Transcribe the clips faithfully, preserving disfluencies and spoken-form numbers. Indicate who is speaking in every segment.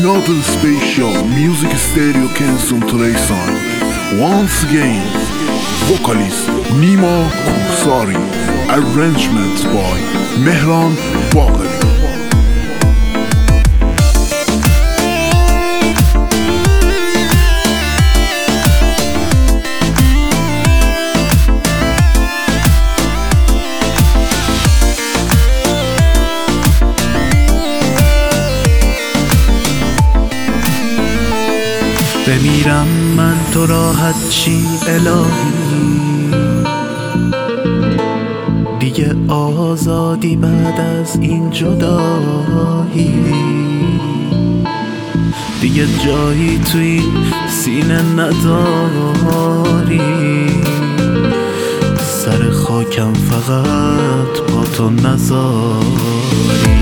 Speaker 1: Another special music stereo Kenson Trayson. Once again, vocalist Nima Kursari. Arrangement by Mehran Bagheri.
Speaker 2: بمیرم من تو راحت چی الهی، دیگه آزادی بعد از این جدایی، دیگه جایی تو این سینه نداری، سر خاکم فقط با تو نذاری.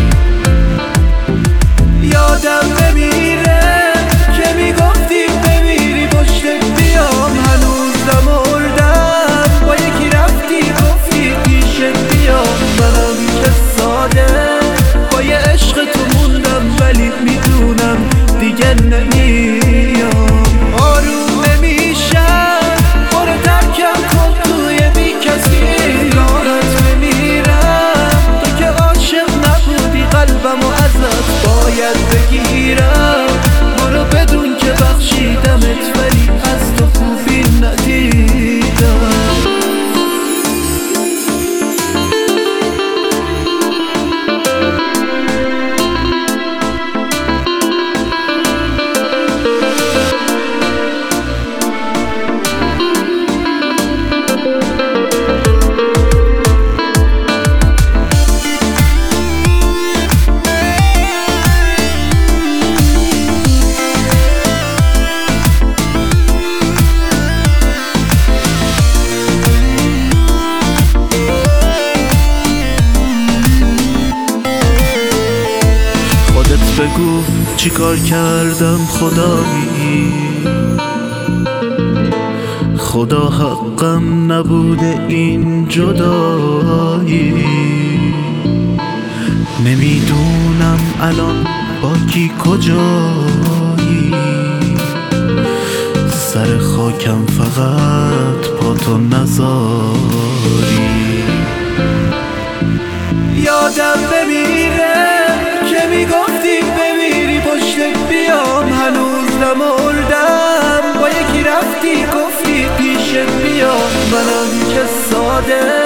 Speaker 2: یادم بمیره که میگفتی بمیری پشتت بیام، هنوز نمردم با یکی رفتی گفتی پیشت بیام. منم که ساده با یه عشق تو موندم، ولی میدونم دیگه نمیام. آروم نمیشم برو ترکم کن توی بی کسی، راحت بمیرم تو که عاشق نبودی قلبمو ازت باید بگیرم. برو بدون که بخشیدمت ولی از تو خوبی ندیدم. بگو چی کار کردم خدایی، خدا حقم نبوده این جدایی. نمیدونم الان با کی کجایی، سر خاکم فقط با تو نذاری. یادم بمیره که میگفتی بمیری پشتت بیام، هنوز نمردم با یکی رفتی گفتی پیشت بیام. منم که ساده